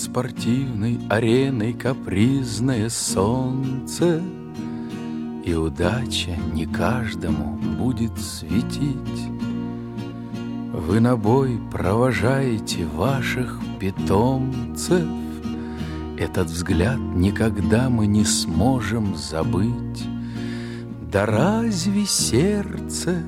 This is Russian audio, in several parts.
спортивной ареной капризное солнце, и удача не каждому будет светить. Вы на бой провожаете ваших питомцев, этот взгляд никогда мы не сможем забыть. Да разве сердце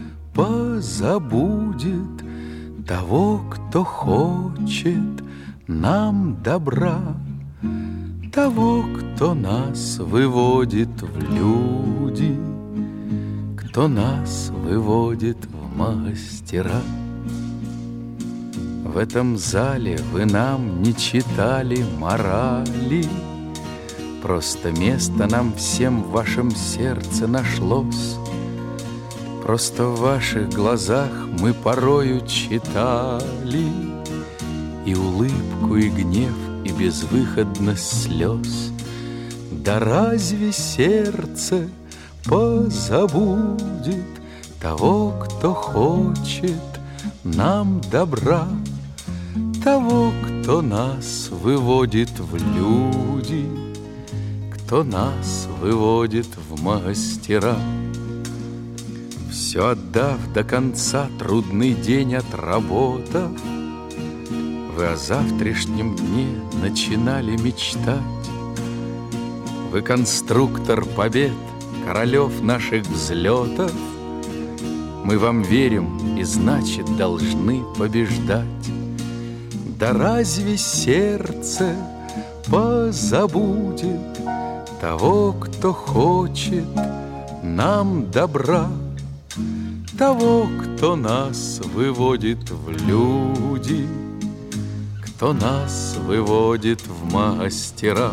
позабудет того, кто хочет нам добра, того, кто нас выводит в люди, кто нас выводит в мастера? В этом зале вы нам не читали морали, просто место нам всем в вашем сердце нашлось. Просто в ваших глазах мы порою читали и улыбку, и гнев, и безвыходность слез. Да разве сердце позабудет того, кто хочет нам добра, того, кто нас выводит в люди, кто нас выводит в мастера? Все отдав до конца, трудный день отработав, вы о завтрашнем дне начинали мечтать. Вы конструктор побед, королев наших взлетов. Мы вам верим и, значит, должны побеждать. Да разве сердце позабудет того, кто хочет нам добра, того, кто нас выводит в люди, кто нас выводит в мастера?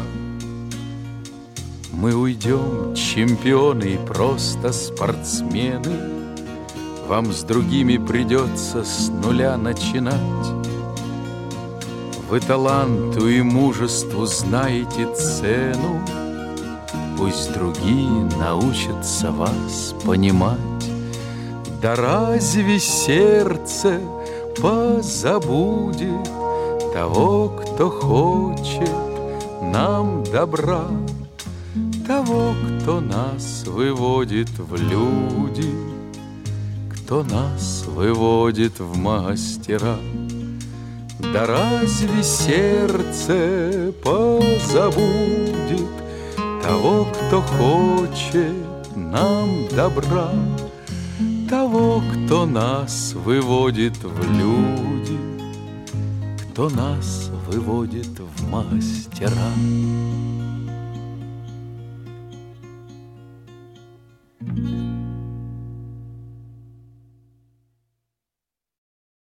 Мы уйдем, чемпионы, и просто спортсмены. Вам с другими придется с нуля начинать. Вы таланту и мужеству знаете цену, пусть другие научатся вас понимать. Да разве сердце позабудет того, кто хочет нам добра, того, кто нас выводит в люди, кто нас выводит в мастера? Да разве сердце позабудет того, кто хочет нам добра, того, кто нас выводит в люди, кто нас выводит в мастера?